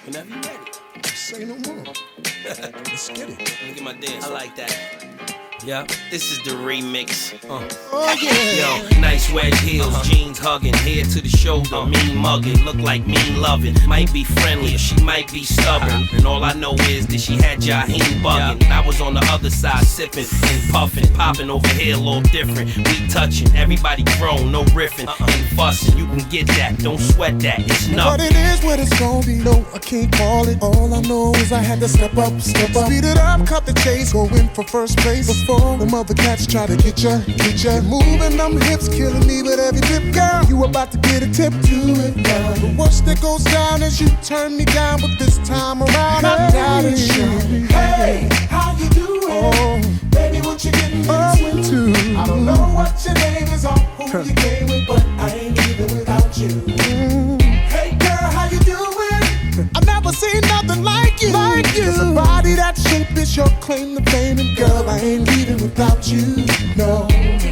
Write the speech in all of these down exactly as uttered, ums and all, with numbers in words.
Whenever you ready. Say no more. Let's get it. Let me get my dance. I like that. Yeah, this is the remix. Uh. Oh yeah. Yo, nice wedge heels, uh-huh. Jeans hugging, head to the shoulder, uh-huh. Mean mugging, look like mean loving. Might be friendly or she might be stubborn. Uh-huh. And all I know is that she had Jaheim bugging. Yeah. I was on the other side sipping and puffing, popping over here a little different. We touching, everybody grown, no riffing, uh-uh. Ain't fussing. You can get that, don't sweat that. It's nothing. What it is, what it's gonna be. No, I can't call it. All I know is I had to step up, step up, speed it up, cut the chase, go in for first place. Before them other cats try to get ya, get ya. Moving them hips, killing me with every dip, girl. You about to get a tip, do it now. The worst that goes down is you turn me down, but this time around I doubt it. Hey, how you doing? Oh, baby, what you getting oh, into? Into? I don't know what your name is or who you came with, but I ain't leaving without you. Mm. Hey, girl, how you doing? I've never seen nothing like you. Like you. Cause a body that shape is your claim to fame. And girl, I ain't leaving without you, no.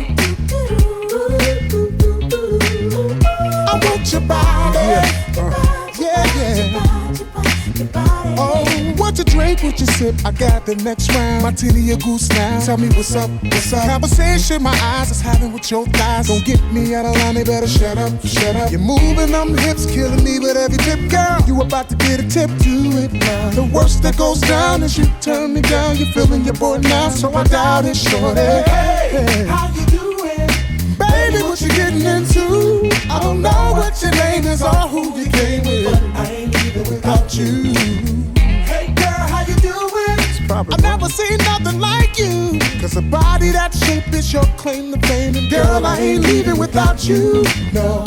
I want your body. Yeah, uh, yeah, yeah. Oh, what you drink, what you sip? I got the next round. Martini or goose now. Tell me what's up, what's up? Conversation my eyes is having with your thighs. Don't get me out of line, they better shut up, shut up. You're moving them hips, killing me with every tip, girl. You about to get a tip, do it now. The worst that goes down is you turn me down. You're feeling your boy now, so I doubt it, shorty. Hey, hey, how you doing? Baby, what you getting into? I don't know what your name is or who you came with, but I ain't leaving without you. Hey girl, how you doing? I've never seen nothing like you. Cause a body that shape is your claim to fame. And girl, I ain't leaving without you, no.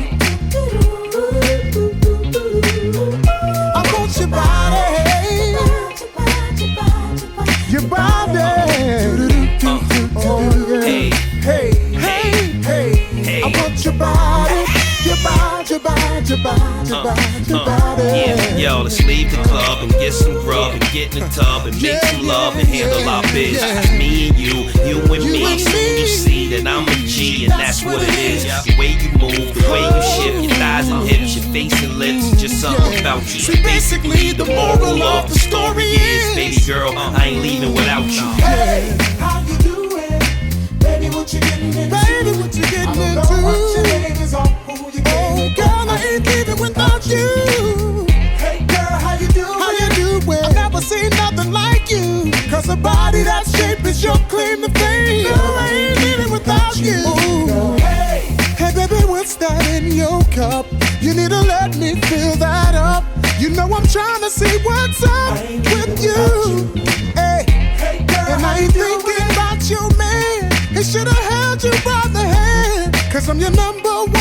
I want your body. Your body. Oh, yeah. Hey, hey, hey, hey, hey. I want your body. Your body, your body, your body, your body, your body. Yeah, yo, let's leave the club and get some grub and get in the tub and make yeah, some love yeah, and handle yeah, our business. yeah. Me and you, you and You me. and Soon me. you see that I'm a G and that's what it is. The way you move, the way you shift your thighs and hips, your face and lips, just something yeah. about you. See, basically the moral of the story is, baby girl, I ain't leaving without you. Hey, how you doing? Baby, what you getting into? Baby, what you getting I don't into? know what your name is or who you came with, girl, I ain't leaving without you. Hey girl, how you doing? How you doing? I've never seen nothing like you. Cause a body that shape is your claim to fame. Girl, I ain't leaving without you. Hey, hey baby, what's that in your cup? You need to let me fill that up. You know I'm trying to see what's up with you. you. Hey, hey girl, and I ain't thinking about your man. He should've held you by the hand. Cause I'm your number